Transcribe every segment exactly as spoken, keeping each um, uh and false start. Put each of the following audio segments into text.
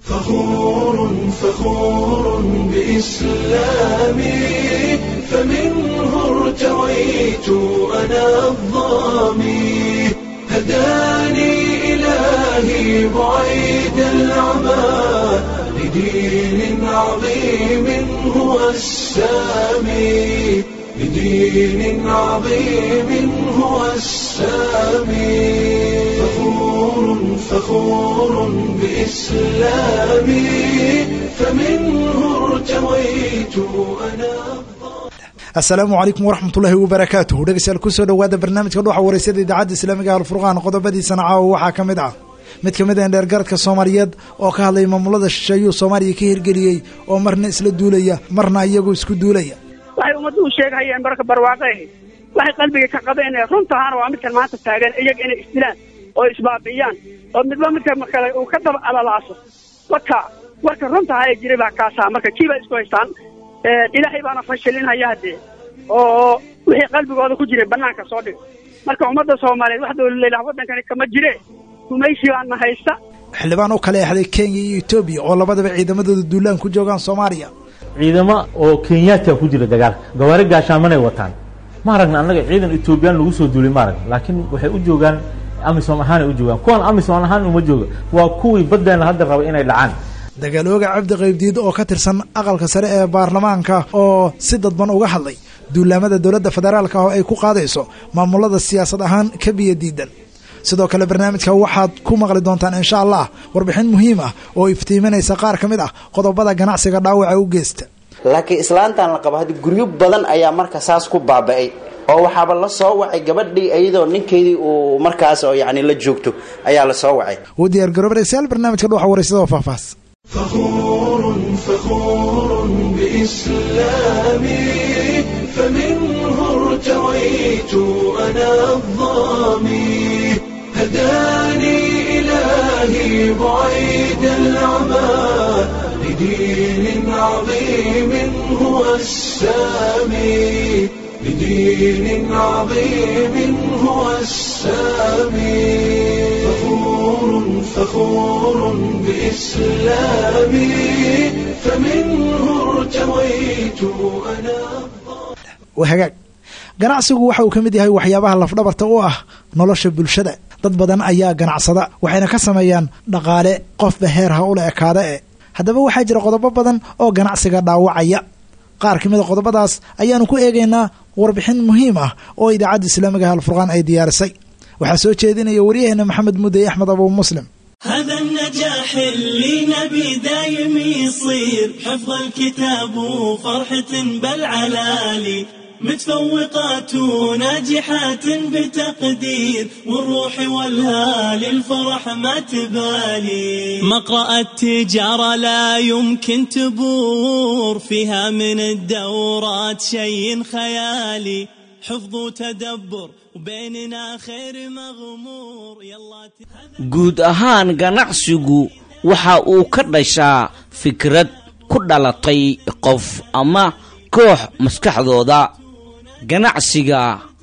فخور فخور بإسلامي فمنه ارتويت أنا الضامي هداني إلهي بعيد العمى لدين عظيم هو السامي لدين عظيم هو السامي فخور فخور بإسلامي فمنه ارتويت أنا. السلام عليكم ورحمة الله وبركاته. dhegeystayaal ku soo dhawaada barnaamijka dhuuxa wareysyada idaacadda Islaamiga ah Al-Furqaan qodobadiisana caawa waxaa ka mid ah mid ka mid ah dheergaradka Soomaaliyeed oo ka hadlay maamulada shisheeye Soomaaliya ka hirgeliyay oo marna isla duulaya marna iyagu isku duulaya. waxay umadu sheegayaan barka barwaaqay waxay qalbiga ka qabeen runtaan waa mid maanta taagan iyaga inay istilaan oo isbaabiyaan oo midba midka kale uu ka dab alalaaso waka warka runtaa ay jiray baa kaasa marka kiiba isku haystaan ee ilaahay baana fashilinaya hadee oo wixii qalbigooda ku jiray banaanka soo dhig marka umada Soomaaliyeed wax dawladda wadankan kama jire kumaysi aan haysta xildhibaan oo kale ah Kenya iyo Ethiopia oo labadaba ciidamadooda duulaan ku joogan Soomaaliya ciidamo oo Kenyatta ku jira dagaalka gawaari gaashaamay wataan ma aragna anaga ciidan Ethiopian lagu soo duulay ma arag laakiin waxay u joogan amisom ahaan u joogan kuwan amisom ahaan uma jooga waa kuwii badana hadda raba inay dhacaan dagaalooga Cabdi Qaybdiid oo ka tirsan aqalka sare ee baarlamaanka oo si dadban uga hadlay duulamada dawladda federaalka oo ay ku qaadayso maamulada siyaasad ahaan ka biyo diidan sidoo kale barnaamijka waxaad ku maqli doontaan insha Allah warbixin muhiim ah oo iftiiminaysa qaar kamid ah qodobada ganacsiga dhaawaca u geysta laakiin islaantan la qabo hadii guryo badan ayaa marka saas ku baaba'ay oo waxaaba la soo wacay gabadhii ayadoo ninkeedii uu markaas oo yaani la joogto ayaa la soo wacay oo diyaar garoobaysa barnaamijka dhuuxa wareysiga oo faahfaahs فخور فخور بإسلامي فمنه ارتويت أنا الضامي هداني إلهي بعيد العمى لدين عظيم هو السامي لدين عظيم هو السامي فخور فخور بإسلامي فمنه ارتويت أنا. وهاجاك ganacsigu waxa uu kamid yahay waxyaabaha lafdhabarta u ah nolosha bulshada dad badan ayaa ganacsada waxayna ka sameeyaan dhaqaale qofba heer ha u la ekaada ee haddaba waxaa jira qodobo badan oo ganacsiga dhaawacaya qaar kamid ah qodobadaas ayaanu ku eegaynaa warbixin muhiim ah oo idaacadda Islaamiga ah Al-Furqaan ay diyaarisay waxaa soo jeedinaya wariyaheena Maxamed Mudee Axmed Abu Muslim. هذا النجاح اللي نبي دايم يصير حفظ الكتاب وفرحة بالعلالي متفوقات وناجحات بتقدير والروح والهال الفرح ما تبالي مقرأ التجارة لا يمكن تبور فيها من الدورات شيء خيالي حفظ وتدبر وبيننا خير مغمور يلا guud ahaan ganacsigu waxa uu ka dhashaa fikrad ku dhalatay qof ama koox maskaxdooda ganacsiga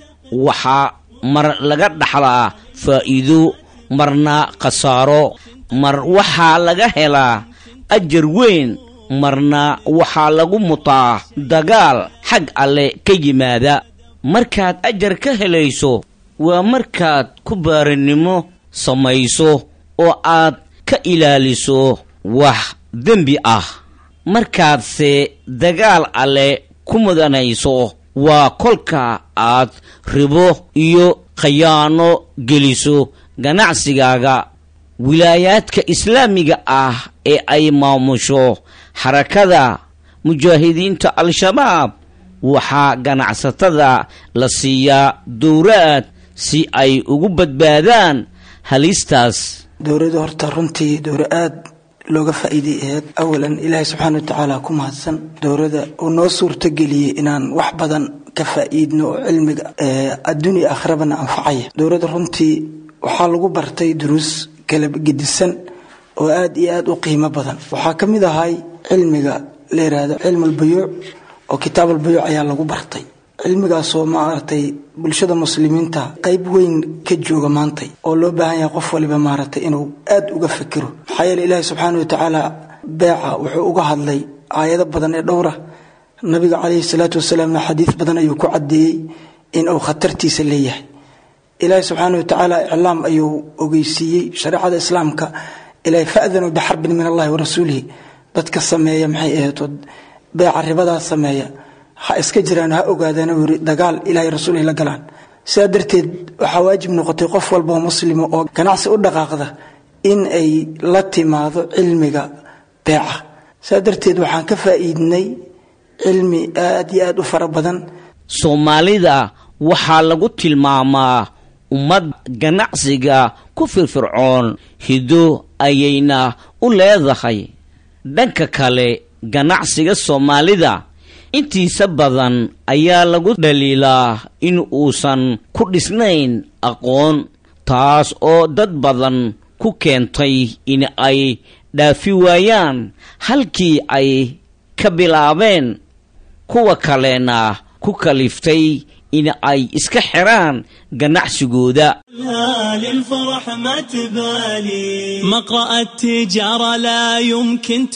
waxa mar laga dhaxlaa faa'iido marna khasaaro mar waxa laga helaa ajar weyn marna waxa lagu mutaa dagaal xag alle ka yimaada markaad ajar ka helayso waa markaad ku baarinimo samayso oo aad ka ilaaliso wax dembi ah markaadse dagaal alle ku mudanayso waa kolka aad ribo iyo khiyaano geliso ganacsigaaga wilaayaadka islaamiga ah ee ay maamusho xarakada mujaahidiinta al-shabaab waxaa ganacsatada la siiyaa dowraad si ay ugu badbaadaan halistaas dowladda horta runtii dowra aad looga faa'iideeyay awalan ilaahay subxaanahu wa ta'aala ku mahadsan dowladda oo noo suurta geliyay inaan wax badan ka faa'iidno cilmiga adduunyo aakhirabana anfacaya dowladda runtii waxaa lagu bartay duruus kala gedisan oo aad iyo aad u qiimo badan waxaa kamid ahay cilmiga la yiraahdo cilmul buyuu oo kitaabul buyuu ayaa lagu bartay cilmigaasoo maaragtay bulshada muslimiinta qayb weyn ka jooga maantay oo loo baahan yahay qof waliba maaragtay inuu aad uga fikiro maxaa yeelay ilaahay subxaana wa tacaala beeca wuxuu uga hadlay aayado badan ee dhowra nabiga calayhi salaatu wasalaamna xadiis badan ayuu ku caddeeyey in uu khatartiisa leeyahay ilaahay subxaana wa tacaala iclaam ayuu ogeysiiyey shareecada islaamka ilaahay fa'danuu bixarbin min allahi wa rasuulihi dadka sameeya maxay ahayd beeca ribadaa sameeya ha iska jiraan ha ogaadaan wiri dagaal ilaahay rasuulihi la galaan sidaa darteed waxaa waajib noqotay qof walba oo muslima oo ganacsi u dhaqaaqda in ay la timaado cilmiga beeca sidaa darteed waxaan ka faa'iidnay cilmi aad iyo aad u fara badan soomaalida waxaa lagu tilmaamaa ummad ganacsiga ku firfircoon hido ayayna u leedahay dhanka kale ganacsiga soomaalida intiisa badan ayaa lagu dhaliilaa in uusan ku dhisnayn aqoon taas oo dad badan ku keentay in ay dhaafi waayaan halkii ay ka bilaabeen kuwa kalena ku kaliftay in ay iska xiraan ganacsigooda للفرح ما تبالي مقرأ التجارة لا يمكن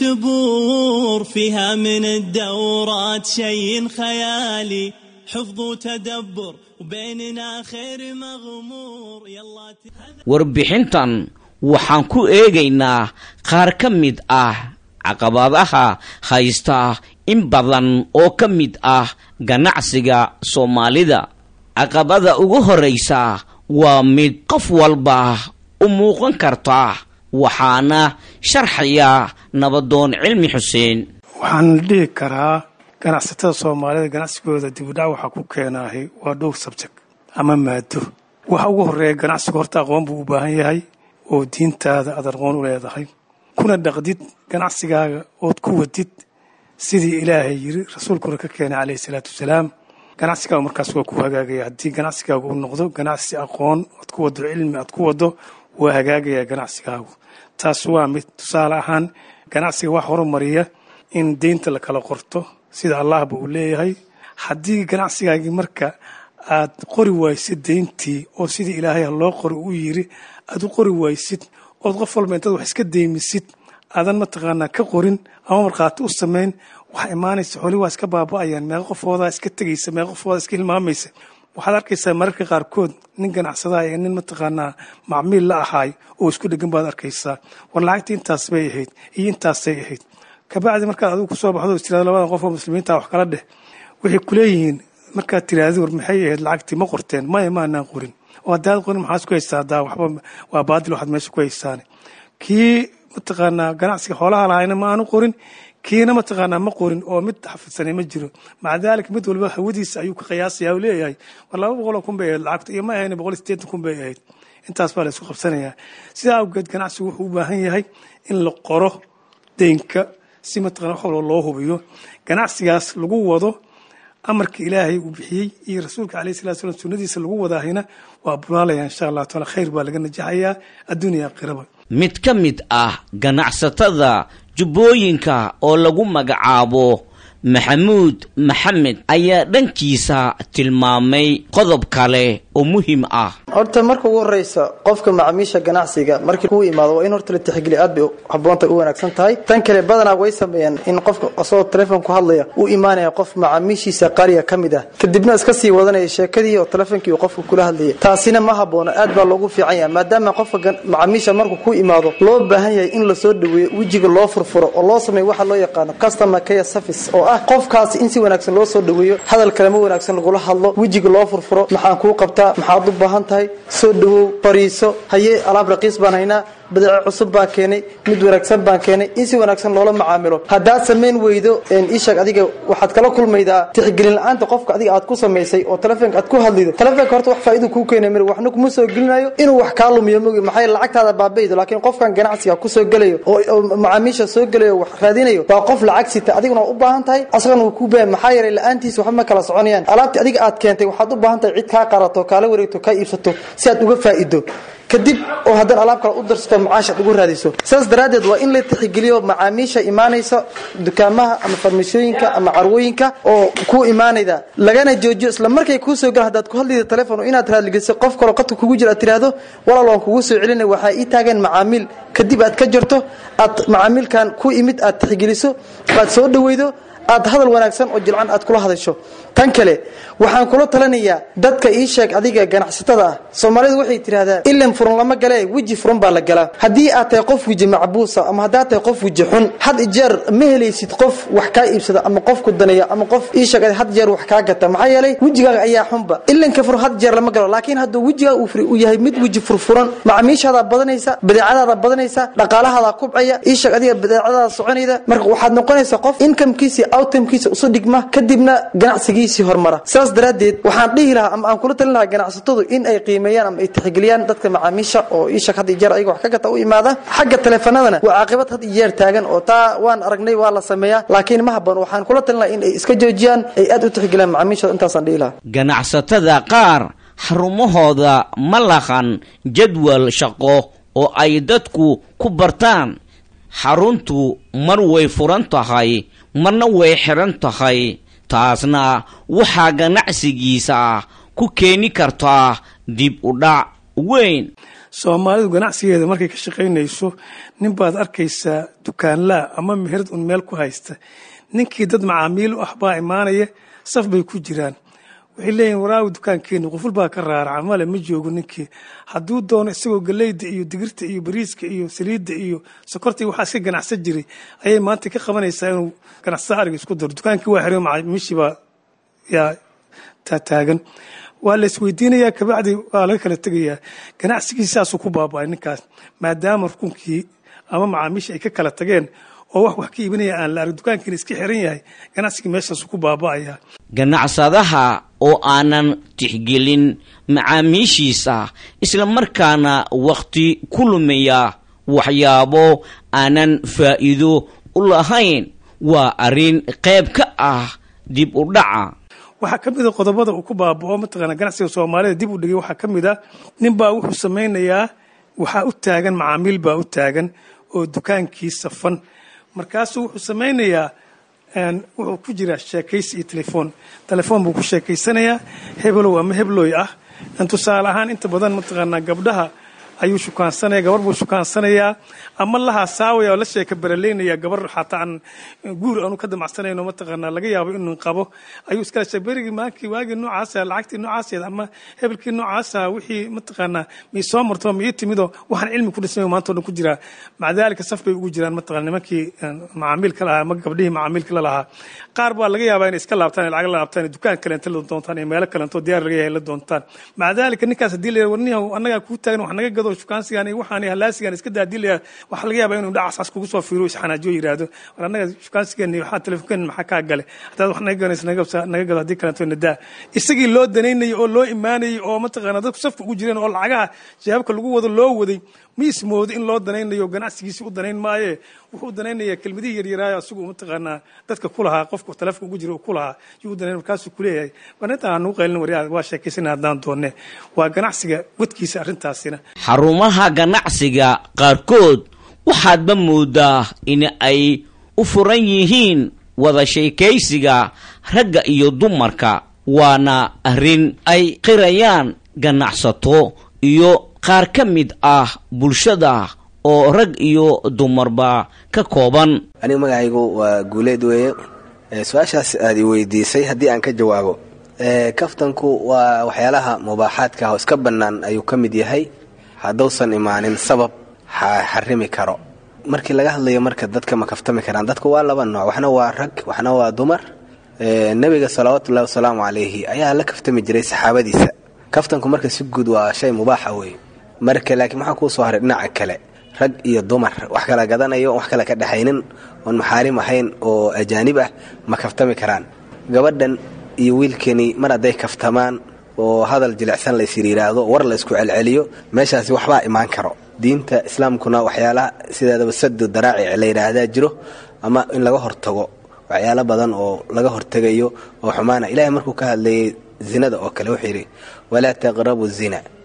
تبور فيها من الدورات شيء خيالي حفظ وتدبر وبيننا خير مغمور يلا warbixintan waxaan ku eegaynaa qaar ka mid ah caqabadaha haysta in badan oo ka mid ah ganacsiga Soomaalida caqabada ugu horeysa waa mid qof walba u muuqan karta waxaana sharxaya nabadoon cilmi xuseen waxaan dhihi karaa ganacsatada Soomaalida ganacsigooda dib u dhac waxa ku keenahay waa dhowr subject ama maado waxa ugu horeeya ganacsiga horta aqoon buu u baahan yahay oo diintaada aad aqoon u leedahay kuna dhaqdid ganacsigaaga oo ku wadid sidii Ilaahay yiri rasuulkuna ka keenay Alayhi Salaatu Wasalaam ganacsiga markaas waa ku hagaagaya hadii ganacsigaagu uu noqdo ganacsi aqoon aad ku wado cilmi aad ku wado waa hagaagaya ganacsigaagu taas waa mid tusaale ahaan ganacsiga wax horumariya in deynta la kala qorto sida Allah buu leeyahay hadii ganacsigaagi marka aad qori waysid deyntii oo sidii Ilaahay loo qori u yiri aad u qori waysid oo qof walba inta wax iska deemisid aadan ma taqaana ka qorin ama marqaati u sameyn waxa imaanaysa xooli waa iska baaba'ayaan meel qofooda iska tagaysa meel qofooda iska hilmaamaysa waxaad arkaysaa mararka qaar kood nin ganacsada ay nin ma taqaana macmiil la ahay oo isku dhagan baad arkaysaa war lacagtii intaas bay ahayd iyo intaas ay ahayd ka bacdi marka aad ku soo baxdo istiraad labada qof oo muslimiinta wax kala dheh wixii kuleeyihiin marka tiraado war maxay ahayd lacagtii ma qorteen ma imaanaan qorin oo hadaad qorin maxaad ku haysaa daa waxba waa baadil waxaad meesha ku haysaan kii ma taqaana ganacsiga xoolaha lahaayna ma aanu qorin kiina ma taqaana ma qorin oo mid xafidsanay ma jiro macdaalka mid walba hawadiisa ayuu ka qiyaasaya oo leeyahay war laba boqol kun bay lacagta iyo ma ahayn boqol iyo siddeetan kun bay ahayd intaas baa la isku qabsanaya sida awgeed ganacsigu wuxuu u baahan yahay in la qoro deynka si ma taqaana wax loo hubiyo ganacsigaas lagu wado amarka Ilaahay uu bixiyay iyo rasuulka Alayhi Salaatu Wasalaam sunnadiisa lagu wadaahina waa bulaalaya insha Allah taala khayr baa laga najaxaya adduunyo aakhiraba mid ka mid ah ganacsatada jubbooyinka oo lagu magacaabo Maxamuud Maxamed ayaa dhankiisa tilmaamay qodob kale oo muhiim ah horta marka ugu horeysa qofka macaamiisha ganacsiga markii uu imaado waa in horta la tixgeliyo aad bay habboonta u wanaagsan tahay tan kale badanaa way sameeyaan in qofka asoo telefoon ku hadlaya uu iimaanaya qof macaamiishiisa qariya kamid ah kadibna iska sii wadanaya sheekadii oo telefoonkii uu qofku kula hadlayay taasina ma habboona aad baa loogu fiican yahay maadaama qofka macaamiisha markuu ku imaado loo baahan yahay in la soo dhaweeyo wajiga loo furfuro oo loo sameeyo waxa loo yaqaan customer care service oo ah qofkaas in si wanaagsan loo soo dhaweeyo hadal kale ma wanaagsan lagu hadlo wajiga loo furfuro maxaan ku qabtaa maxaad u baahan tahay soo dhawow fariiso haye alaab raqiis baan haynaa badeeco cusub baa keenay mid wanaagsan baan keenay in si wanaagsan loola macaamilo hadaa sameyn weydo in ishaq adiga waxaad kala kulmaydaa tixgelin la'aanta qofka adiga aad ku sameysay oo telefoonka aad ku hadlido telefoonka horta wax faa'iido ku keenay mar waxna kuma soo gelinayo inuu wax ka lumiyo mogi maxay lacagtaada baabaydo laakiin qofkan ganacsiga ku soo galayo oo macaamiisha soo galayo wax raadinayo waa qof lacag sita adiguna u baahan tahay asagana uu ku baahan maxay yaray la'aantiisa wax ma kala soconayaan alaabta adiga aad keentay waxaad u baahan tahay cid ka qarato kala wareegto ka iibsato si aad uga faa'iido kadib oo haddana alaab kale u darsato macaash aad ugu raadiso saas daraadeed waa in la tixgeliyo macaamiisha imaanaysa dukaamaha ama farmashooyinka ama carwooyinka oo ku imaanayda lagana joojiyo isla markay ku soo gal hadaad ku hadlido telefoon inaad raadligiso qof kale qadka kugu jira tiraado walaal waan kugu soo celinay waxa ii taagan macaamiil kadib aad ka jarto aad macaamilkan ku imid aad tixgeliso aad soo dhaweydo aad hadal wanaagsan oo jilcan aad kula hadasho tan kale waxaan kula talanayaa dadka ii sheeg adiga ganacsatada ah Soomaalidu waxay tiraahdaa ilaa furan lama galay wiji furan baa la galaa hadii aad tahay qof wiji macbuusa ama hadaa tahay qof wiji xun had jeer ma helaysid qof wax ka iibsada ama qof ku danaya ama qof ii sheeg had jeer wax ka gata maxay yeelay wajigaaga ayaa xunba ilaa ka fur had jeer lama galo laakiin haduu wajiga uu furi uu yahay mid wiji furfuran macaamiishada badanaysa badeecadaada badanaysa dhaqaalahaada kubcaya ii sheeg adiga badeecadaada soconayda marka waxaad noqonaysaa qof income-kiisa outcome-kiisa usoo dhigma kadibna ganacsigiisa hormara saas daraadeed waxaan dhihi lahaa ama aan kula talin lahaa ganacsatadu in ay qiimeeyaan ama ay tixgeliyaan dadka macaamiisha oo ii shaq had jeer ayaga wax ka gata u imaada xagga telefoonadana waa caaqibad had jeer taagan oo taa waan aragnay waa la sameeyaa laakiin ma habboon waxaan kula talin lahaa in ay iska joojiyaan ay aad u tixgeliyaan macaamiisha intaasaan dhihi lahaa ganacsatada qaar xarumahooda ma lahan jadwal shaqo oo ay dadku ku bartaan xaruntu mar way furan tahay marna way xiran tahay taasna waxaa ganacsigiisa ku keeni kartaa dib u dhac weyn Soomaalidu ganacsigeeda markay ka shaqeynayso nin baad arkaysaa dukaanla ama meherad un meel ku haysta ninkii dad macaamiil ah baa imaanaya saf bay ku jiraan waxay leeyihiin waraaw dukaankeena qoful baa ka raaraca male ma joogo ninkii hadduu doono isagoo galeyda iyo digirta iyo bariiska iyo saliidda iyo sokorta waxa iska ganacsan jiray ayay maanta ka qabanaysaa inuu ganacsada ariga isku daro dukaankii waa xiray macaamiishii baa yaa taagan waa la isweydiinayaa kabacdi waa laga kala tegayaa ganacsigiisaasuu ku baaba'ay ninkaas maadaama rukunkii ama macaamiisha ay ka kala tageen oo wax wax ka iibinaya aan la arag dukaankiina iska xiran yahay ganacsiga meeshaasuu ku baaba'aya ganacsadaha oo aanan tixgelin macaamiishiisa isla markaana waqti ku lumaya waxyaabo aanan faa'iido u lahayn waa arrin qayb ka ah dib u dhaca waxa kamid ah qodobada uu ku baaba'o mataqaana ganacsiga Soomaalida dib u dhigay waxa kamid ah nin baa wuxuu sameeynayaa waxa u taagan macaamiil baa u taagan oo dukaankii safan markaasuu wuxuu samaynayaa een wuxuu ku jira sheekaysi iyo telefoon telefoon buu ku sheekaysanayaa heblow ama hebloy ah inta tusaale ahaan inta badan mataqaana gabdhaha ayuu shukaansanaya gabar buu shukaansanaya ama laha saawaya la sheeka baraleynaya gabar xataa aan guur aanu ka damacsanayno mataqaana laga yaabo inuu qabo ayuu iska shabeerigi maakii waagi noocaas ah lacagtii noocaas ah ama hebelkii noocaas ah wixii mataqaana mi soo marto mi timido waxaan cilmi ku dhismay maanta oo ku jira macdaalka saf bay ugu jiraan mataqaana nimankii macaamilka lahaa ama gabdhihii macaamilka lahaa qaar baa laga yaabaa inay iska laabtaan lacag la laabtaan dukaan kale inta la doontaan meel kale inta diyaar laga yahay la doontaan macdaalka ninkaas hadii la warniyo anaga ku taagan wax naga gado shukaansigan waxaan halaasigan iska daadilaya waxa laga yaabaa inuu dhacaas kugu soo fiiro isxanaajo yiraahdo war anaga shukaansigan waxa telefoonkan maxaa ka gale hadaad wax naga ganaysan naga naga gado hadii kale toona daa isagii loo danaynayo oo loo iimaanayay oo mataqaana dadku safka ugu jireen oo lacagaha jawaabka lagu wado loo waday miismoodo in loo danaynayo ganacsigiisa u danayn maaye wuxuu danaynayaa kelmadii yar yaraayo asigu mataqaana dadka ku lahaa qofka telefoonka ugu jiro ku lahaa yuu danayn markaas ku leeyahay banata aanu qeylin wariyaad waa sheekaysanaa hadaan doonne waa ganacsiga wadkiisa arintaasina xarumaha ganacsiga qaarkood waxaadba moodaa in ay u furan yihiin wada sheekaysiga ragga iyo dumarka waana arrin ay qirayaan ganacsato iyo qaar ka mid ah bulshada oo rag iyo dumarba ka kooban aniga magacaygu waa guuleed weeye su'aashaas aad i weydiisay haddii aan ka jawaabo kaftanku waa waxyaalaha mubaaxaadka oo iska bannaan ayuu ka mid yahay haddausan imaanin sabab xarimi karo markii laga hadlayo marka dadka ma kaftami karaan dadku waa laba nooc waxna waa rag waxna waa dumar nabiga salawaatullaahi wasalaamu calayhi ayaa la kaftami jiray saxaabadiisa kaftanku marka si guud waa shay mubaaxa weeye marka laakiin waxaa kuu soo haray dhinaca kale rag iyo dumar wax kala gadanayo wax kala ka dhaxaynin oon maxaarim ahayn oo ajaanib ah ma kaftami karaan gabadhan iyo wiilkani mar hadday kaftamaan oo hadal jilicsan la isiriiraado war la isku celceliyo meeshaasi waxbaa imaan karo diinta islaamkuna waxyaalaha sideedaba sadu daraacic la yidhaahdaa jiro ama in laga hortago waxyaalo badan oo laga hortegayo oo xumaana ilaahay markuu ka hadlayay zinada oo kale wuxuu yidhi walaa taqrabu zina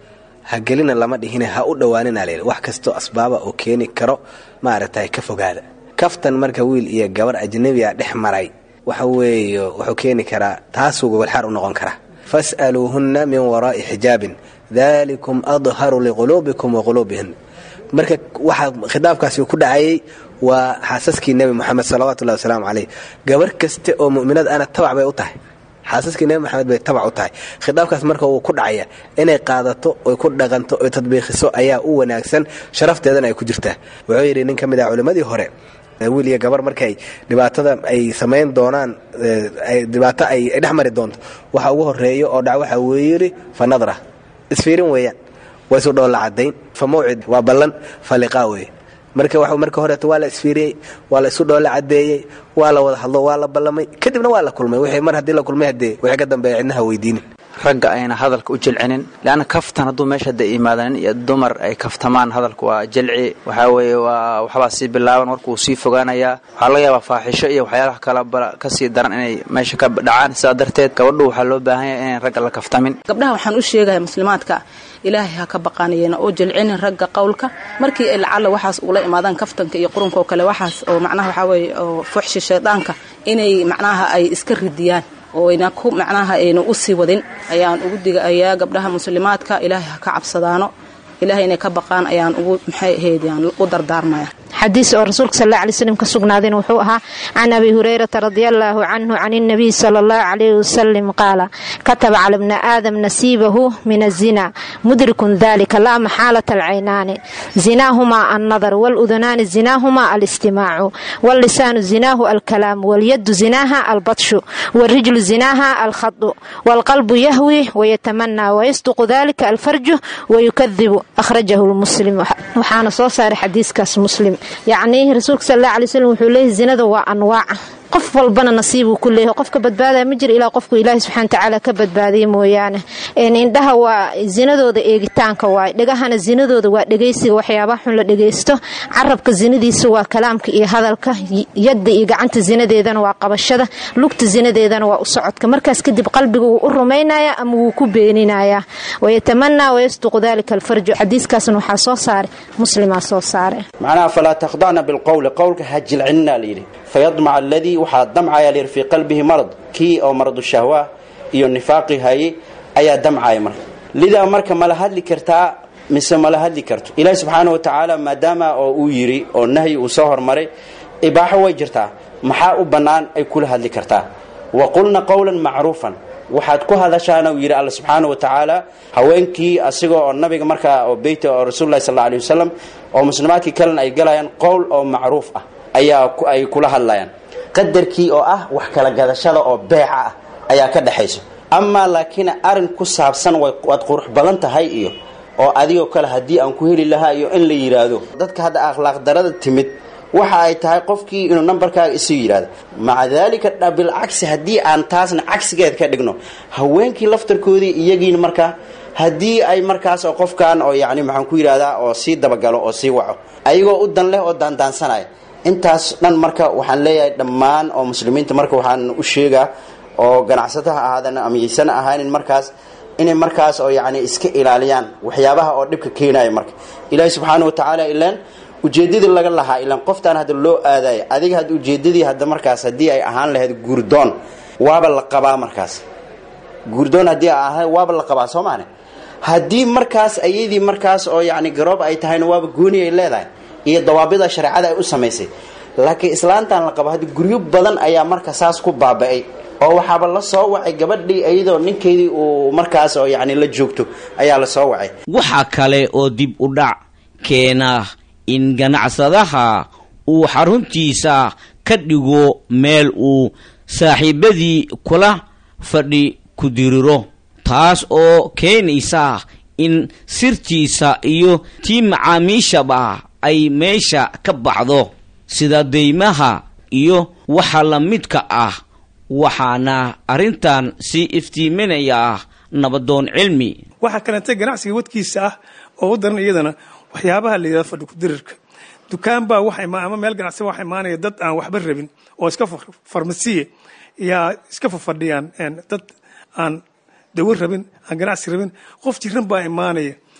ha gelina lama dhihine ha u dhowaanina leeyahay wax kasto asbaaba oo keeni karo maaragtay ka fogaada kaftan marka wiil iyo gabar ajnabi ah dhex maray waxa weeye wuxuu keeni karaa taas uu gobol xar u noqon kara fas'aluhunna min wara'i hijabin dhalikum adharu liqulubikum wa qulubihin marka waxa khidaafkaasi ku dhacay waa xaasaskii nabi maxamed sallallahu alayhi wasallam alayhi gabar kaste oo mu'minad ana tabac bay u tahay xaasaskii nabi maxamed bay tabac u tahay khidaafkaas marka uu ku dhacaya inay qaadato oo ku dhaqanto oo tadbiiqiso ayaa u wanaagsan sharafteedana ay ku jirtaa wuxuu yiri nin kamid ah culimadii hore wiil iyo gabar markay dhibaatada ay sameyn doonaan ay dhibaato ay dhaxmari doonto waxa ugu horeeyo oo dhac waxa uu yiri fa nadra isfiirin weeyaan way soo dhool cadayn fa mawcid waa ballan fa liqaa weey marka waxa marka hore waa la isfiiriyay waa la soo dhool cadeeyay waa la wada hadlo waa la ballamay kadibna waa la kulmay wixii mar hadii la kulmay hadee wixii ka dambeeyay cidnaha weydiin ragga ayna hadalka u jilcinin laana kaftan haduu meesha da iimaadaan iyo dumar ay kaftamaan hadalku waa jilci waxa weeye waa waxba si bilaaban markuu si fogaanaya waxa laga yaabaa faaxisho iyo waxyaalaha kala ka sii daran inay meesha ka dhacaan sida darteed gabadhu waxa loo baahan yahay in ragga la kaftamin gabdhaha waxaan u sheegayaa muslimaadka ilaahay ha ka baqaanayna oo jilcinin ragga qowlka markii ay lacala waxaas ula imaadaan kaftanka iyo qurunka oo kale waxaas oo macnaha waxa weeye oo fuxshi shaydaanka inay macnaha ay iska ridiyaan oo ina ku macnaha ayna u sii wadin ayaan ugu digayaa gabdhaha muslimaadka ilaahay ha ka cabsadaano ilaahay inay ka baqaan ayaan ugu maxay aheediyaan u dardaarmaya حديث الرسول صلى الله عليه وسلم كسقنادين وحوها عن أبي هريرة رضي الله عنه عن النبي صلى الله عليه وسلم قال كتب على ابن آدم نسيبه من الزنا مدرك ذلك لا محالة العينان زناهما النظر والأذنان زناهما الاستماع واللسان زناه الكلام واليد زناها البطش والرجل زناها الخط والقلب يهوي ويتمنى ويصدق ذلك الفرج ويكذب أخرجه المسلم وحان صوصار حديث كاس مسلم يعني رسولك صلى الله عليه وسلم وحوليه الزنا وأنواع qof walbana nasiib uu ku leeyahay qofka badbaada ma jir ilaa qofku Ilaahay subhanahu wa ta'ala ka badbaadiyo mooyaane in indhaha waa zinadooda eegitaanka waa dhagahana zinadooda waa dhageysiga waxyaabaha xun la dhageysto carabka zinadiisa waa kalaamka iyo hadalka yadda iyo gacanta zinadeedana waa qabashada lugta zinadeedana waa u socodka markaas kadib qalbigu uu rumeynaya ama uu ku beeninaya wayatamanna wayasduq dhalika alfarj hadiiskaasna waxa soo saaray muslima soo saaray macnaha fala taqdana bil qawl qawlka hajil cinna liiri فيضمع الذي وحا دمع يلير في قلبه مرض كي أو مرض الشهوة إيو النفاق هاي أي دمع يمر لذا مركا ملهد لكرتا مثل ملهد لكرتو إلهي سبحانه وتعالى ما دام أو يري أو نهي وصهر مري إباحة ويجرتا محاء بنان أي كل هاد لكرتا وقلنا قولا معروفا waxaad ku hadashaana uu yiri Allah subhanahu wa ta'ala haweenkii asigoo oo nabiga marka oo beeyta oo rasuulullaahi sallallahu alayhi wasallam oo muslimaadkii kale ay galayaan qowl oo macruuf ah ayaa ay kula hadlayaan qadarkii oo ah wax kala gadashada oo beeca ah ayaa ka dhaxayso amma laakiin arin ku saabsan way qurux badan tahay iyo oo adiga kale hadii aan ku heli lahaa iyo in la yiraahdo dadka hada akhlaaq darada timid waxa ay tahay qofkii inuu numberkaaga isii yiraahdo maca dalika dhabil aksi hadii aan taasna aksigeed ka dhigno haweenkii laftarkoodii iyagiin marka hadii ay markaas oo qofkan oo yaani maxaan ku yiraahdaa oo si dabagalo oo si waco ayagoo u dan leh oo daandaansanay intaas dhan marka waxaan leeyahay dhammaan oo muslimiinta marka waxaan u sheegaa oo ganacsataha ahaadana ama yeesana ahaanin markaas inay markaas oo yaani iska ilaaliyaan waxyaabaha oo dhibka keenaya marka Ilaahay subhanahu wa ta'ala ilaan ujeedadii laga lahaa ilaan qoftaan hada loo aaday adiga had ujeedadii hada markaas hadii ay ahaan lahayd guurdoon waaba la qabaa markaas guurdoon hadii ahaa waaba la qabaa Soomaaliya hadii markaas ayadii markaas oo yaani garoob ay tahayna waaba gooni ay leedahay iyo dawaabida sharciga ay u sameysay laakiin islaantan la qabo hadii guryo badan ayaa markaas saas ku baaba'ay oo waxaba la soo wacay gabadhii ayadoo ninkeedii uu markaas oo yaani la joogto ayaa la soo wacay waxa kale oo dib u dhac keena in ganacsadaha uu xaruntiisa ka dhigo meel uu saaxiibadii kula fadhi ku diriro taas oo keenaysa in sirtiisa iyo tii macaamiishaba ay meesha ka baxdo sida deymaha iyo waxa la midka ah waxaana arintan si iftiiminaya nabadoon cilmi waxa kale inta ganacsiga wadkiisa ah oo u daran iyadana waxyaabaha la yiraahdo fadhi ku dirirka dukaan baa waxay ma ama meel ganacsi waxay maanaya dad aan waxba rabin oo iska farmasiye ya iska fadhiyaan dad aan dawo rabin aan ganacsi rabin qof jiran baa imaanaya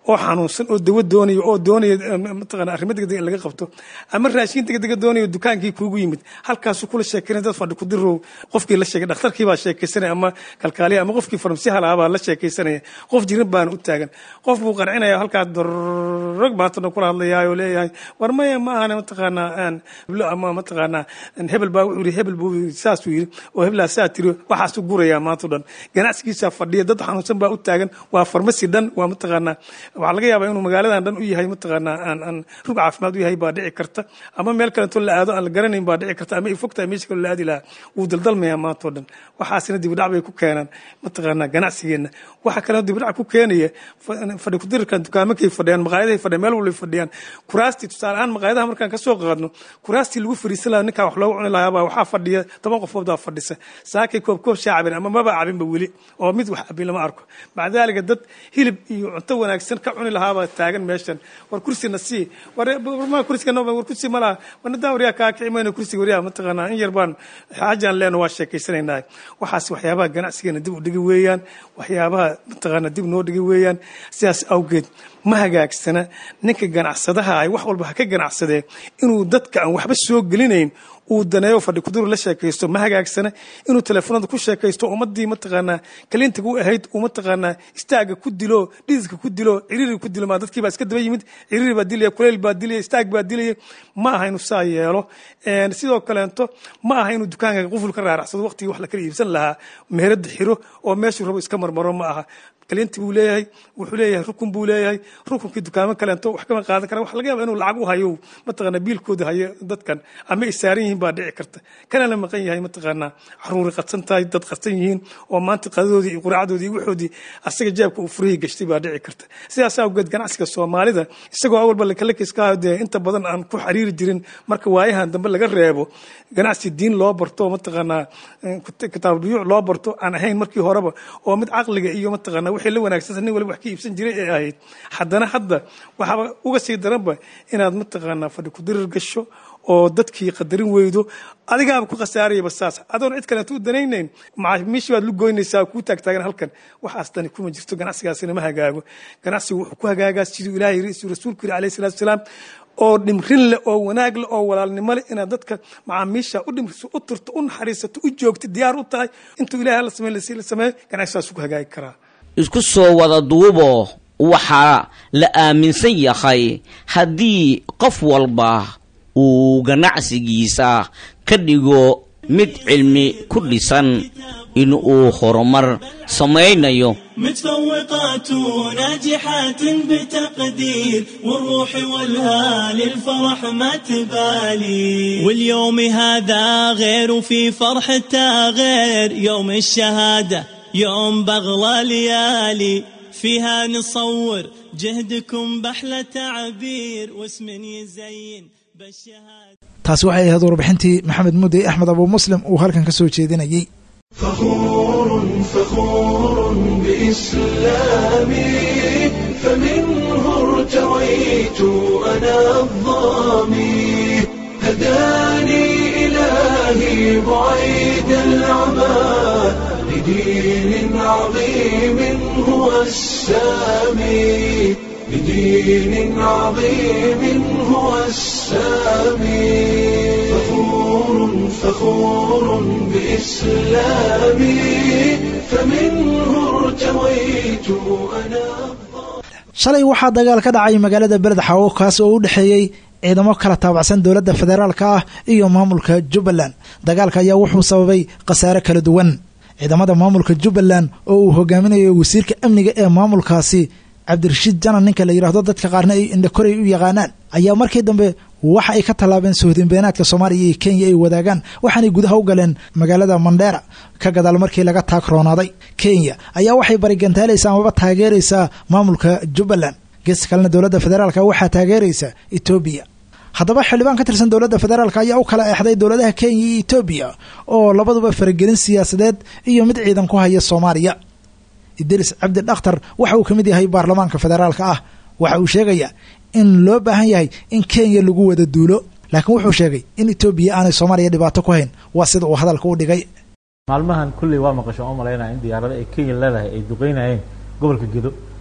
oo xanuunsan oo dawo doonaya oo doonaya mataqaana arrimo degdeg in laga qabto ama raashin degdeg doonaya dukaankii kuugu yimid halkaasuu kula sheekeynaya dad fadhi ku dirow qofkii la sheegay dhakhtarkii baa sheekaysanaya ama kalkaaliya ama qofkii farmasi halaabaa la sheekaysanaya qof jirin baan u taagan qof buu qancinaya halkaas darrog maantana kula hadlayaa oo leeyahay war maya ma ahana mataqaanaa aan ama mataqaanaa hebel baa wuxuu yidhi hebel buu saasuu yidhi oo hebelaa saa tiri waxaasuu gurayaa maanta dhan ganacsigiisaa fadhiya dad xanuunsan baa u taagan waa farmasi dhan waa mataqaanaa waxaa laga yaabaa inuu magaaladan dhan u yahay mataqaanaa aan aan rug caafimaad u yahay baa dhici karta ama meel kaleeto la aado aan la garanayn baa dhici karta ama ay fogtahay meesha kale la aadi lahaa wuu daldalmayaa maantoo dhan waxaasina dibidhac bay ku keenaan mataqaanaa ganacsigeenna waxa kalena dibidhac ku keenaya fadhi kudirirkan dukaamankay fadhiyaan maqaayadahay fadhiyaan meel walbay fadhiyaan kuraastii tusaale ahaan maqaayadaha markaan ka soo qaadno kuraastii lagu fariisan lahaa ninkaan wax loogu cuni lahaa baa waxaa fadhiya toban qofood baa fadhisa saakay koob koob shaa cabin ama maba cabinba weli oo mid wax cabin lama arko maca daalika dad hilib iyo cunto wanaagsan ka cuni lahaabaa taagan meeshan war kursina sii war kursiga war kursi ma laha wanadaa waryaa kaa kici mayno kursiga waryaa mataqaanaa in yar baan xaajaan leeno waa sheekaysanaynaa waxaas waxyaabaha ganacsigeena dib u dhigi weeyaan waxyaabaha mataqaanaa dib noo dhigi weeyaan sidaas awgeed ma hagaagsana ninka ganacsadaha ay wax walba ha ka ganacsadee inuu dadka aan waxba soo gelinayn uu daneeyo fadhi kudur la sheekaysto ma hagaagsana inuu telefoonada ku sheekaysto ummadii mataqaanaa kaliintiga u ahayd uu mataqaanaa istaaga ku dilo dhiiska ku dilo ciriiri ku dilo ma dadkii baa iska daba yimid ciriiri baa dilaya kuleyl baa dilaya istaag baa dilaya ma aha inuu saa yeelo sidoo kaleento ma aha inuu dukaanka quful ka raaracsado waqtigii wax la kala iibsan lahaa meherada xiro oo meeshuu rabo iska marmaro ma aha kaliinti buu leeyahay wuxuu leeyahay rukun buu leeyahay rukunkii dukaamo kaleento wax kama qaadan kara waxa laga yaabaa inuu lacag u hayo mataqaanaa biilkooda hayo dadkan ama ay saaran yihiin baa dhici karta kana la maqan yahay mataqaanaa caruuri qadsan tahay dad qadsan yihiin oo maanta qadadoodii iyo quraacdoodii iyo waxoodii asaga jeebka uu furihii gashtay baa dhici karta sidaas awgeed ganacsiga soomaalida isagoo awalba lakalakaiska dee inta badan aan ku xiriiri jirin marka waayahan dambe laga reebo ganacsi diin loo barto mataqaanaa kitaab biyuuc loo barto aan ahayn markii horeba oo mid caqliga iyo mataqaanaa wixii la wanaagsan nin waliba wax ka iibsan jiray ee ahayd haddana hadda waxaaba uga sii daranba inaad mataqaanaa fadhi ku dirir gasho oo dadkii qadarin weydo adigaaba ku khasaarayaba saas adoon cid kaleeto u danaynayn macaamiishii baad lu goynaysaa kuu taagtaagan halkan waxaas dani kuma jirto ganacsigaasina ma hagaago ganacsigu wuxuu ku hagaagaa siduu ilaahay rasuulku yidhi alayhi salaatu wasalaam oo dhimrin leh oo wanaag leh oo walaalnimo leh inaad dadka macaamiisha u dhimriso u turto u naxariisato u joogto diyaar u tahay intuu ilaahay la sameeyo la sameeyo ganacsigaas ku hagaagi karaa isku soo wada duubo waxaa la aaminsan yahay haddii qof walba uu ganacsigiisa ka dhigo mid cilmi ku dhisan in uu horumar samaynayo متفوقات ناجحات بتقدير والروح والهال الفرح ما تبالي واليوم هذا غير في فرحته غير يوم الشهادة يوم بغلى ليالي فيها نصور جهدكم بحلى تعبير واسم يزين بالشهادة taasi waxay ahayd warbixintii maxamed mudey axmed abu muslim uu halkan ka soo jeedinayay فخور فخور بإسلامي فمنه ارتويت أنا الظامي هداني إلهي بعيد العمى لدين عظيم هو السامي لدين عظيم هو السامي فخور فخور بإسلامي فمنه ارتويت أنا shalay waxaa dagaal ka dhacay magaalada beled xawo kaas oo u dhexeeyey ciidamo kala taabacsan dowladda federaalka ah iyo maamulka jubbaland dagaalka ayaa wuxuu sababay khasaare kala duwan ciidamada maamulka jubbaland oo uu hogaaminayo wasiirka amniga ee maamulkaasi cabdirashiid janan ninka la yidhaahdo dadka qaarna ay indhakorey u yaqaanaan ayaa markii dambe waxa ay ka tallaabeen sohdinbeenaadka soomaaliya iyo kenya ay wadaagaan waxaanay gudaha u galeen magaalada mandheera ka gadaal markii laga taagroonaaday kenya ayaa waxay barigantaalaysaa amaba taageeraysaa maamulka jubbaland gees kalena dowladda federaalka waxaa taageeraysa etoobiya haddaba xildhibaan ka tirsan dowladda federaalka ayaa u kala eexday dowladaha kenya iyo etoobiya oo labaduba faragelin siyaasadeed iyo mid ciidan ku haya soomaaliya idris cabdi dhakhtar waxa uu ka mid yahay baarlamaanka federaalka ah waxa uu sheegayaa in loo baahan yahay in kenya lagu wada duulo laakiin wuxuu sheegay in etoobiya aanay soomaaliya dhibaato ku hayn waa sida uu hadalka u dhigay maalmahan kulley waa maqasho oo malaynaya in diyaarada ay kenya leedahay ay duqeynayeen gobolka gedo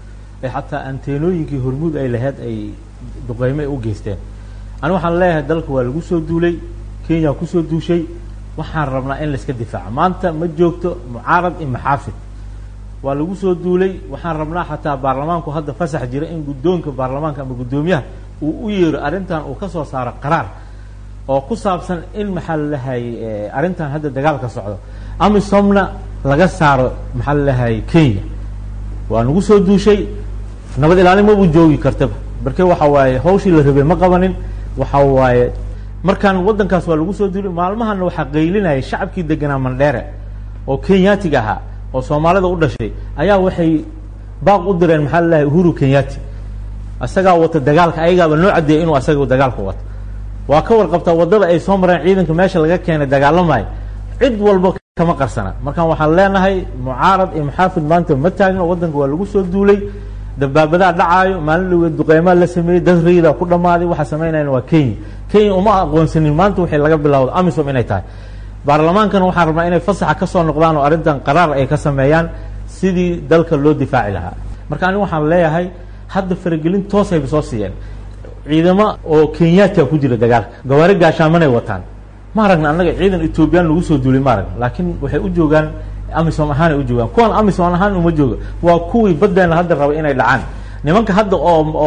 ee xataa anteenooyinkii hormuud ay lahayd ay duqeymo u geysteen ani waxaan leeyahay dalka waa lagu soo duulay Kenya ku soo duushay waxaan rabnaa in la iska difaaco maanta ma joogto mucaarad iyo maxaafid waa lagu soo duulay waxaan rabnaa xataa baarlamaanku hadda fasax jira in guddoonka baarlamaanka ama guddoomiyaha uu u yeero arrintan uu ka soo saaro qaraar oo ku saabsan in maxaa la lahay arrintan hadda dagaalka socdo amisomna laga saaro maxaa la lahay Kenya waa nagu soo duushay nabad ilaalin ma uu joogi kartaba barkee waxa waaye hawshii la rabay ma qabanin waxa waaye markaan wadankaas waa lagu soo duulay maalmahan waxa qaylinaya shacabkii deganaa Mandheere oo Kenyaatiga ahaa oo Soomaalida u dhashay ayaa waxay baaq u direen maxaa la lahay Uhuru Kenyaati asaga wata dagaalka ayaga noo cadeeyay inuu asaga dagaalka wato waa ka warqabta wadada ay soo mareen ciidanka meesha laga keenay dagaalamay cid walba kama qarsana markaan waxaan leenahay mucaarad iyo maxaafid maanta ma taagno wadanka waa lagu soo duulay dabaabada dhacaayo maalin lagu duqeymo la sameeyay dadriida ku dhamaaday waxa sameynayna waa Kenya Kenya uma aqoonsanin maanta wixii laga bilaawdo amisom inay tahay baarlamaankan waxaan rabnaa inay fasaxa ka soo noqdaan oo arrintan qaraar ay ka sameeyaan sidii dalka loo difaaci lahaa marka anigu waxaan leeyahay hadda faragelin toos ay soo siiyeen ciidamo oo Kenyaati ku jira dagaalka gawaari gaashaamana wataan ma aragna annaga ciidan Ethiopian lagu soo duulay ma aragna laakiin waxay u joogaan amisom ahaan u joogaan kuwan amisom ahaan uma jooga waa kuwii badeena hadda raba inay dhacaan nimanka hadda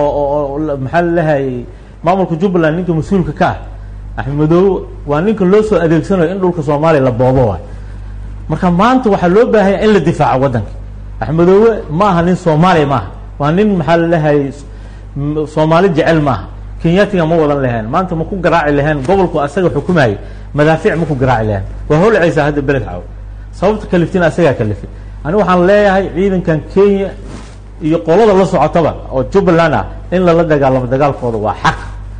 oo maxaa la lahay maamulka Jubbaland ninka mas'uulka ka ah Axmedow waa ninka loo soo adeegsanayo in dhulka Soomaaliya la boobo waay marka maanta waxa loo baahay in la difaaco wadanka Axmedow ma aha nin Soomaali ma aha waa nin maxaa la lahay Soomaali jecel ma aha Kenyaatiga ma wadan lahayn maanta ma ku garaaci lahayn gobolku asaga xukumayay madaafiic ma ku garaaci lahayn waa howlcaysa hadda beled xaw sababta kaliftina asaga kalifay ani waxaan leeyahay ciidankan Kenya iyo qolada la socotaba oo Jubbaland ah in la la dagaalamo dagaalkooda waa xaq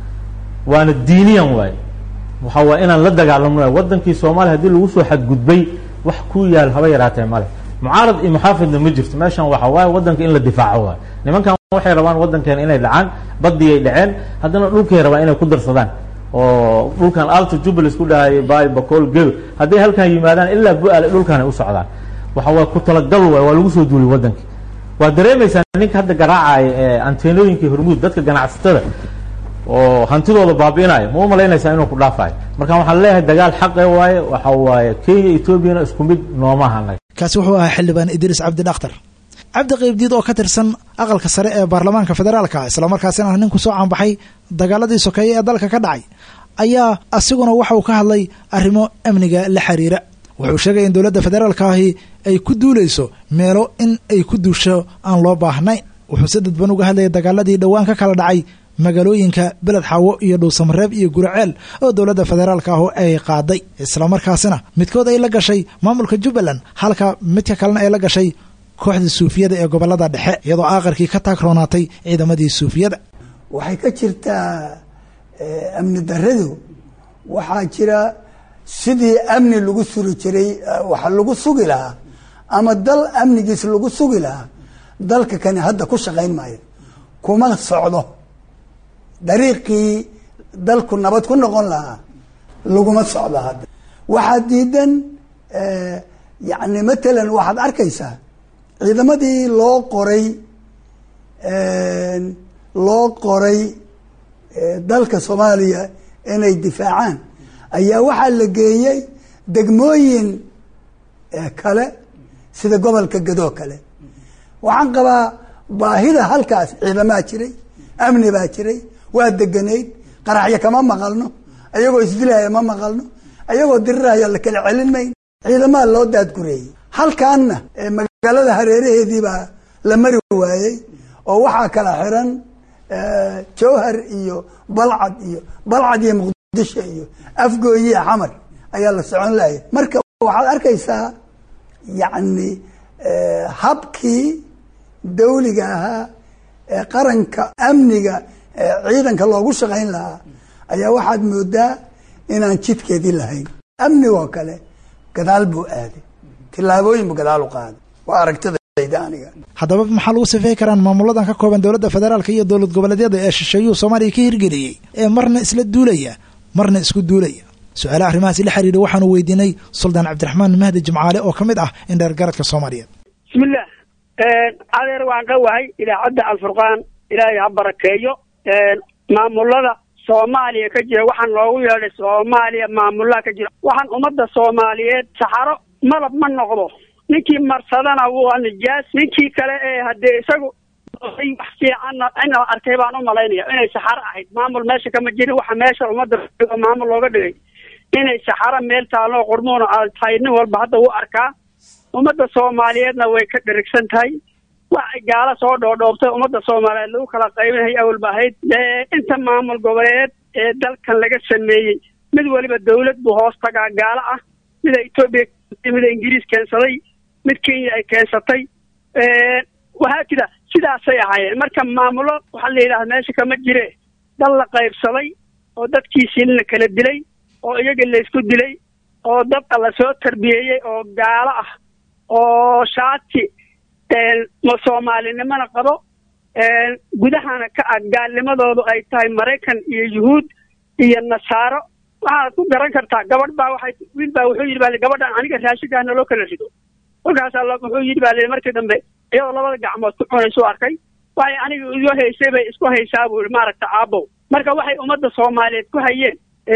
waana diiniyan waay waxa waa inaan la dagaalamo wadankii Soomaaliya hadii lagu soo xadgudbay wax ku yaal haba yaraatay male mucaarad iyo maxaafidna ma jirto meeshan waxa waay wadanka in la difaaco waay nimankan waxay rabaan wadankan inay dhacaan badii ay dhaceen haddana dhulkay rabaan inay ku darsadaan oo dhulkan Alto Jubilee isku dhahay Bay Bakool Gel hadii halkan yimaadaan ilaa bu'aal dhulkan u socdaan waxa waa ku talagal waa lagu soo duulay wadanka waa dareemaysan ninka hadda garaacay anteenooyinkii hormuud dadka ganacsatada oo hantidooda baabiinay ma umaleynaysaa inuu ku dhaafay marka waxaan leeyahay dagaal xaq ah waaye waxa waaye Kenya Ethiopia isku mid noomaha kaasi wuxuu ahaa xildhibaan Idris Cabdi Dhakhtar Cabdi Qaybdiid oo ka tirsan aqalka sare ee baarlamaanka federaalka isla markaasina ah nin ku soo caanbaxay dagaaladii sokeeye ee dalka ka dhacay ayaa asiguna waxa uu ka hadlay arrimo amniga la xiriira wuxuu sheegay in dowladda federaalka ahi ay ku duulayso meelo in ay ku duusho aan loo baahnayn wuxuu si dadban uga hadlayay dagaaladii dhowaan ka kala dhacay magaalooyinka beled xawo iyo dhuusamareeb iyo guraceel oo dowladda federaalka ah ay qaaday isla markaasina midkood ay la gashay maamulka Jubbaland halka midka kalena ay la gashay kooxda suufiyada ee gobolada dhexe iyadoo aakhirkii ka taagroonaatay ciidamadii suufiyada waxay ka jirtaa amni darradu waxaa jira sidii amni lagu suri jiray waxa lagu sugi lahaa ama dal amnigiis lagu sugi lahaa dalka kani hadda ku shaqayn maayo kuma socdo dariiqii dalku nabad ku noqon lahaa laguma socdo hadda waxaa diidan yani matalan waxaad arkaysaa ciidamadii loo qoray loo qoray dalka Soomaaliya inay difaacaan ayaa waxaa la geeyay degmooyin kale sida gobolka Gadoo kale waxaan qabaa baahida halkaas ciidamada jiray amni baa jiray waa deganayd qaraxyo kama maqalno ayagoo isdilaya ma maqalno ayagoo diriraya la kala celin mayn ciidamada loo daadgureeyay halkaanna magaalada hareeraheedii baa la mari waayay oo waxaa kala xiran Jowhar iyo Balcad iyo Balcad iyo Muqdisho iyo Afgooye Xamar ayaa la socon laayay marka waxaad arkaysaa yani habkii dawliga ahaa ee qaranka amniga ciidanka loogu shaqayn lahaa ayaa waxaad moodaa inaan jidkeedii lahayn amnigoo kale gadaal buu aaday tilaabooyin buu gadaal u qaaday waa aragtidayda aniga haddaba maxaa lagu sifeey karaan maamuladan ka kooban dowladda federaalka iyo dowlad goboleedyada ee shisheeyuhu Soomaaliya ka hirgeliyey ee marna isla duulaya marna isku duulaya su'aalaha arrimahaasi la xiriira waxaanu weydiinay Suldaan Cabdiraxmaan Mahdi Jimcaale oo ka mid ah indheer garadka Soomaaliyeed bismillah adeer waan qawahay idaacadda alfurqaan ilaahay ha barakeeyo maamulada soomaaliya ka jira waxaan loogu yeedhay soomaaliya maamulaha ka jira waxaan ummadda soomaaliyeed saxaro malab ma noqdo ninkii marsadana waa nijaas ninkii kale ee haddee isagu wax fiicanna ina arkay baan u malaynaya inay saxaro ahayd maamul meesha kama jirin waxa meesha ummadda maamul looga dhigay inay saxaro meel taaloo qurmuuna aad tahay nin walba hadda u arkaa ummadda soomaaliyeedna way ka dherigsan tahay waxay gaala soo dhoodhoobtay ummadda soomaaliyeed lagu kala qaybinaya awalba ahayd inta maamul goboleed ee dalkan laga sameeyey mid waliba dawlad buu hoos tagaa gaalo ah mida etoobiya mida ingiriis keensaday mid kenya ay keensatay waxaa jira sidaasay ahaayeen marka maamulo waxaa la yidhaha meesha kama jire dal la qaybsaday oo dadkiisii la kala dilay oo iyaga laysku dilay oo dad la soo tarbiyeeyey oo gaalo ah oo shaati soomaalinimana qabo gudahana ka ah gaalnimadoodu ay tahay maraykan iyo yuhuud iyo nasaaro waxaad ku garan kartaa gabadh baa waxay wiil baa wuxuu yidhi baa gabadhan aniga raashinkaana loo kala rido kolkaasaa wuxuu yidhi baa markii dambe iyadoo labada gacmood ku cunaysu arkay waxay aniga igu haysay bay isku haysaa buu yidhi maaragta aabow marka waxay ummadda soomaaliyeed ku hayeen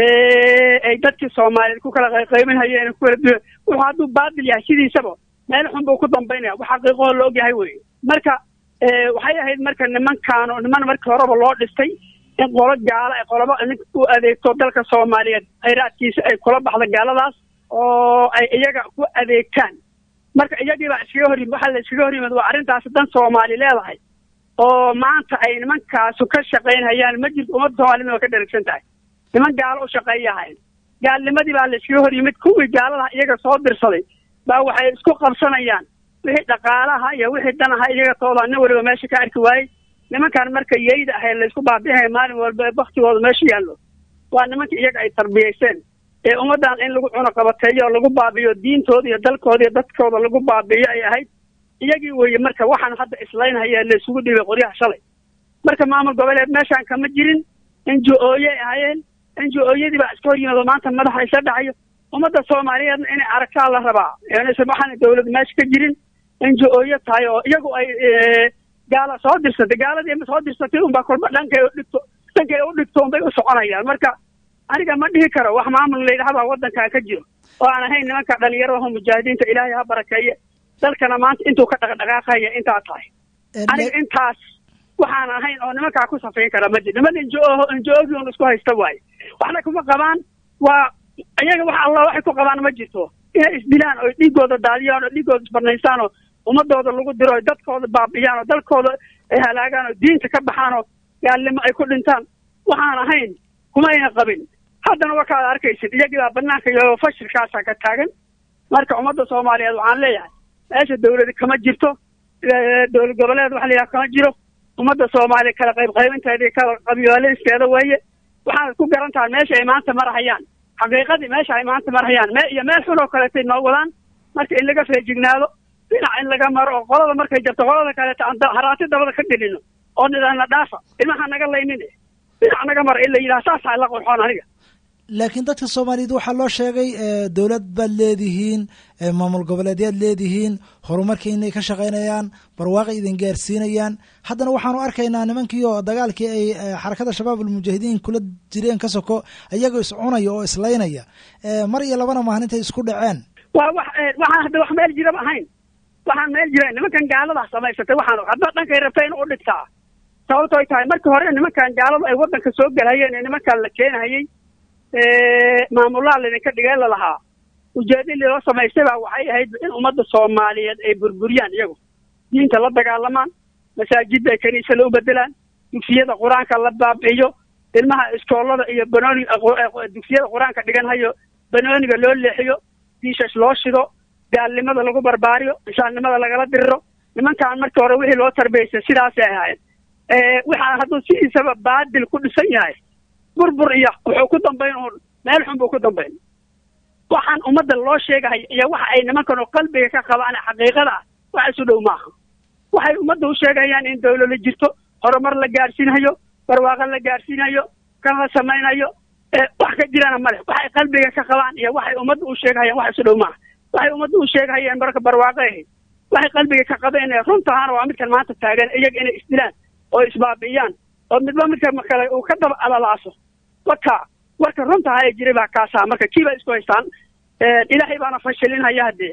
ay dadkii soomaaliyeed ku kala qayqaybin hayeen ku kala duwan wuxuu hadduu baadil yahay sidiisaba meel xun buu ku dambaynaya wax xaqiiqoo la og yahay wey marka waxay ahayd marka nimankaan oo niman markii horeba loo dhistay in qolo gaalo ay qoloba u adeegto dalka soomaaliyeed khayraadkiisa ay kula baxda gaaladaas oo ay iyaga ku adeegtaan marka iyagii baa iskaga hor yimid waxaa la iskaga hor yimid waa arrintaasi dan soomaali leedahay oo maanta ay nimankaasu ka shaqaynhayaan ma jirto ummadda soomaaliyed waa ka dherigsan tahay niman gaalo u shaqeeyahayn gaalnimadii baa la iskaga hor yimid kuwii gaaladaha iyaga soo dirsaday baa waxay isku qabsanayaan wixii dhaqaalaha iyo wixii danaha iyaga tooda nin waliba meesha ka arki waayey nimankan marka yeyda ahay laysku baabi'inaya maalin walba baktigooda meesha yaallo waa nimanka iyaga ay tarbiyayseen ee ummaddan in lagu cuno qabateeyo oo lagu baabi'iyo diintooda iyo dalkooda iyo dadkooda lagu baabi'iyo ay ahayd iyagii weeye marka waxaan hadda islaynhaya laysugu dhibay qoryaha shalay marka maamul goboleed meeshaan kama jirin n j o-yay ahaayeen n j o-yadii baa iska hor yimid oo maanta madaxa isla dhacayo ummadda soomaaliyeedna inay aragtaa la rabaa naysan waxaana dawlad meesha ka jirin n j o-ya tahay oo iyagu ay gaala soo dirsatay gaaladii ma soo dirsatay unbaa kolba dhankay udhigto dhankay u dhigto unbay u soconayaan marka aniga ma dhihi karo wax maamul la yidhahdaa waddankaa ka jiro oo aan ahayn nimanka dhalinyaradaho mujaahidiinta ilaahay ha barakeeye dalkana maanta intuu ka dhaqdhaqaaqaya intaa tahay aniga intaas waxaan ahayn oo nimankaa ku safayn kara ma jiro niman njo njo-gii un isku haysta waaye waxna kuma qabaan waa iyaga wax allah waxay ku qabaan ma jirto inay isdilaan oo dhiigooda daadiyaan oo dhiigooda isbarnaysaan oo ummadooda lagu diro o dadkooda baabi'iyaan oo dalkooda ay halaagaan oo diinta ka baxaan oo gaalnimo ay ku dhintaan waxaan ahayn kuma ayna qabin haddana wakaad arkaysid iyagii baa banaanka iyo fashilkaasaa ka taagan marka ummadda soomaaliyeed waxaan leeyahay meesha dawladi kama jirto dowlad goboleed waxa la yidhaha kama jiro ummadda soomaaliya kala qayb qaybinteeda kala qabyaaladisteeda weeye waxaad ku garan tahay meesha ay maanta marahayaan xaqiiqadii meesha ay maanta marhayaan me iyo meel xun oo kaleetay noo wadaan marka in laga feejignaado dhinac in laga maro oo qolada markay jarto qolada kaleeta aan haraati dabada ka dhelino oo nidaana dhaafa ilmaha naga laynin dhinac naga mara in la yidhaha saasaa la qurxoon aniga laakiin dadka soomaaliyeed waxaa loo sheegay dowlad baad leedihiin maamul goboleedyaad leedihiin horumarkii inay ka shaqaynayaan barwaaqi idin gaarsiinayaan haddana waxaanu arkaynaa nimankii oo dagaalkii ay xarakada shabaab almujaahidiin kula jireen ka soko iyagoo iscunaya oo islaynaya mar iyo labana maahan intay isku dhaceen waa wax waxaan hadda wax meel jiraba ahayn waxaan meel jirayn nimankan gaaladaa samaysatay waxaan hadda dhankay rabtay in u dhigtaa sababto ay tahay markii hore nimankan gaaladu ay waddanka soo galhayeen ee nimankan la keenahayey maamulaha laydinka dhigay lalahaa ujeedadii loo samaystay baa waxay ahayd in ummadda soomaaliyeed ay burburiyaan iyagu diinta la dagaalamaan masaajidda ay kaniisada u bedelaan dugsiyada qur-aanka la baabi'iyo ilmaha iskoolada iyo banooni dugsiyada qur-aanka dhiganhayo banooniga loo leexiyo diishash loo shido gaalnimada lagu barbaariyo inshaannimada lagala diriro nimankaan markii hore wixii loo tarbiyaysay sidaasay ahaayeen waxaa hadduu sidiisaba baadil ku dhisan yahay burbur iyo wuxuu ku dambayn uun meel xun buu ku dambayn waxaan ummadda loo sheegahay iyo waxa ay nimankan oo qalbiga ka qabaan xaqiiqada ah wax isu dhow maaha waxay ummadda u sheegayaan in dawlad la jirto horumar la gaarsiinayo barwaaqo la gaarsiinayo kan la samaynayo wax ka jirana male waxay qalbiga ka qabaan iyo waxay ummadda u sheegayaan wax isu dhow maaha waxay ummadda u sheegayaan marka barwaaqo ahayd waxay qalbiga ka qabeen runtaana waa midkan maanta taagan iyaga inay isdilaan oo isbaabiyaan oo midba midka kale uu ka daba alalaaso waka warka runta ay jiray baa kaasa marka kiiba isku haystaan ee ilaahay baana fashilinaya hadee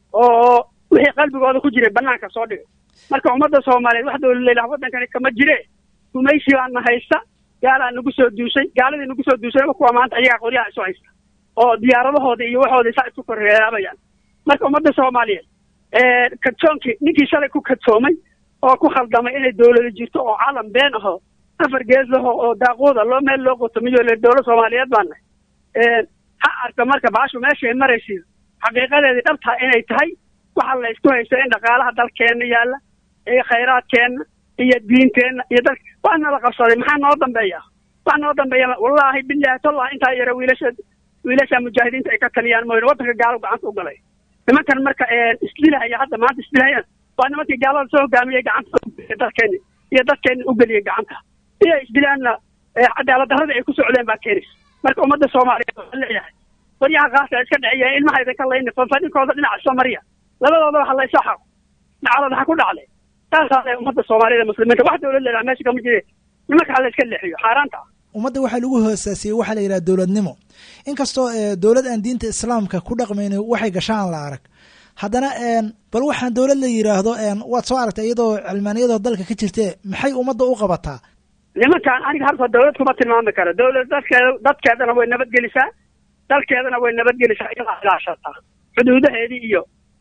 oo wixii qalbigooda ku jiray banaanka soo dhigay marka ummadda Soomaaliyeed wax dawlad leeyahay wadankan kama jire kumaysi baan haysta gaala nagu soo duushay gaaladii nagu soo duushay kuwa maanta ayaga qoryaha isu haysta oo diyaaradahooda iyo waxooda saa isku korreeyayaan marka ummadda Soomaaliyeed ee kadsoonki ninkii shalay ku kadsoomay oo ku khaldamay inay dawlad jirto oo caalam been ah afar gees leh oo daaqooda loo meel loo qotomiyo le dawlad Soomaaliyeed baan ee ha arka marka baashu meesha ay maraysid xaqiiqadeedii dhabta inay tahay waxa la isku haysto in dhaqaalaha dalkeena yaala ee khayraadkeena iyo diinteena iyo dal waana la qabsaday maxaa noo dambeeya waxa noo dambeeya wallahi billahi tallahi inta yara wiilasha wiilasha mujaahidiinta ay ka taliyaan mooyee wadanka gaalo gacanta u galay nimankan marka ee isdilaaya hadda maanta isdilaayaan waa nimankii gaalada soo hogaamiyay gacanta dalkeena iyo dadkeena u galiyay gacanta iyo isdilaana cadaalad darrada ay ku socdeen baa keenis marka ummadda Soomaaliyeed waxay leeyahay qoryaha qaasa iska dhaciyay ilmaha ay ka leeyeen fanfadinkooda dhinaca Soomaaliya labadooda waxa la isaxo nacalada ha ku dhacday taasoo ummadda Soomaaliyeed muslimiinta wax dawlad leedahay meesha kama jireen nimanka la iska leexiyo xaaraanta ummadda waxa lagu hoosaasiyay waxa la yiraahdo dawladnimo inkastoo dawlad aan diinta islaamka ku dhaqmayno waxay gashaan la arag haddana een bal waxaan dawlad la yiraahdo een waad soo aragtay iyadoo cilmaaniyada dalka ka jirtay maxay ummadda u qabataa nimankan aniga harfa dawlad kuma tilmaami karo dawlad dadkeeda dadkeedana way nabad gelisaa dalkeedana way nabad gelisaa iyada ilaashata xuduudaheedii iyo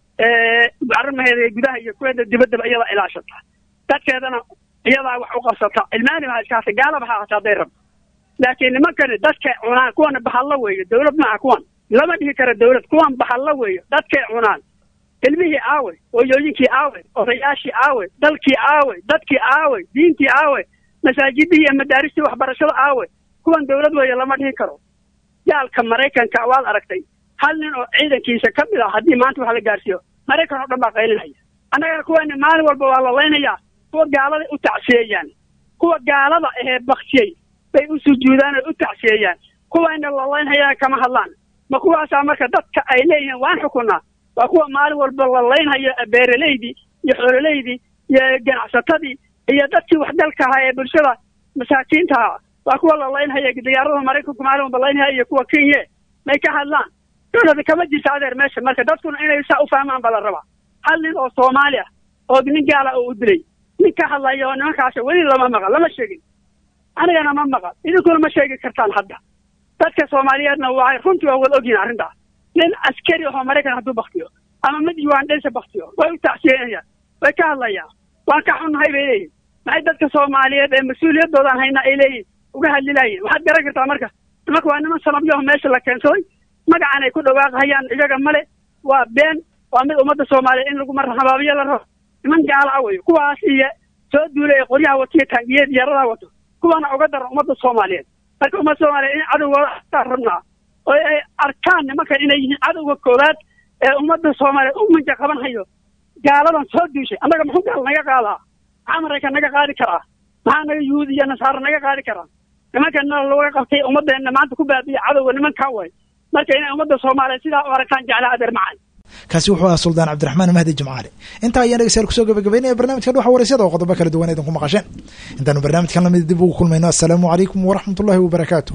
ee arrimaheeda gudaha iyo kuweeda dibadda iyada ilaashata dadkeedana iyada wax u qabsata ilmaani ma iskaas gaalaba ha qaaday rab laakiin nimankan dadka cunaan kuwana bahalla weeyo dawlad ma kuwan lama dhihi karo dawlad kuwan bahalla weeyo dadka cunaan ilmihii aawe hooyooyinkii aawe odayaashii aawe dalkii aawe dadkii aawe diintii aawe masaajidii iyo madaaristii waxbarashada aawe kuwan dawlad weeyo lama dhihi karo yaalka Mareykanka waad aragtay hal nin oo ciidankiisa ka mid ah hadii maanta wax la gaarsiyo Mareykan oo dhan baa qaylinaya anaga kuwan maalin walba waa la leenayaa kuwa gaalada u tacsiyeeyaan kuwa gaalada ee baqtiyay bay u sujuudaan oo u tacsiyeeyaan kuwana la leenayaa kama hadlaan ma kuwaas marka dadka ay leeyihiin waan xukunaa waa kuwa maalin walba la leenayo beeraleydii iyo xoolaaleydii iyo ganacsatadii iyo dadkii wax dalka ahaa ee bulshada masaakiinta waa kuwa la leenayo diyaaradaha Mareykanka maalin walba leenayo iyo kuwa Kenya may ka hadlaan dawladda kama jirto adeer meesha marka dadkuna inay saa u fahmaan bala raba hal nin oo Soomaaliya oo nin gaala oo dilay nin ka hadlayo nimankaas wali lama maqal lama sheegin anigana ma maqal idinkuna ma sheegi kartaan hadda dadka Soomaaliyeedna waa runtii waa wada ogin arrinta nin askari oo Mareykan haduu baqtiyo ama mid yuan dheesha baqtiyo way u tacsiyeeyaan way ka hadlayaan waan ka xunnahay bay leeyihiin maxay dadka Soomaaliyeed ee mas'uuliyadoodan hayna ay leeyihiin uga hadlilayeen waxaad garan kartaa marka nimanka waa niman sanabyo meesha la keensaday magacan ay ku dhawaaqayaan iyaga male waa been waa mid ummadda Soomaaliyeed in lagu marxabaabiyo la rabo niman gaala ah way kuwaas iyo soo duulay qoryaha watiya taangiyad yarada wato kuwana uga dar ummadda Soomaaliyeed marka ummadda Soomaaliyeed in cadawga rabnaa oo ay arkaan nimanka inay yihiin cadawga koowaad ee ummadda Soomaaliyeed u manja qaban hayo gaaladan soo duushay anaga muxuu gaal naga qaadaa Amarka naga qaadi karaa maxaa naga yuudi iyo nasaar naga qaadi karaa nimankan looga qabtay ummadeena maanta ku baabiya cadawga nimanka way marka inay ummadda Soomaaliyeed sidaa u arkaan jeclaa adeer macaan kaasi wuxuu ahaa Suldaan Cabdiraxmaan Mahdi Jimcaale inta ayaan dhageystayaal ku soo gabagabeynay barnaamijka waxa waraysiada oo qodobo kala duwan ay ku maqasheen intaanu barnaamijkan lamid dib ugu kulmayno assalaamu calaykum wa rahmatullahi wa barakaatuh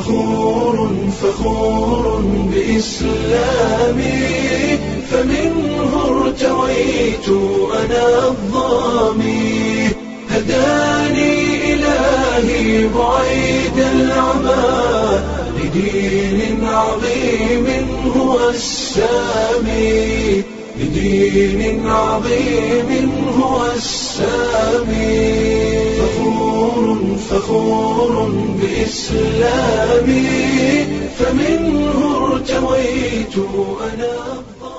فخور فخور بإسلامي فمنه ارتويت أنا الضامي هداني إلهي بعيد العمى لدين عظيم هو السامي لدين عظيم هو السامي فخور فخور بإسلامي فمنه ارتويت أنا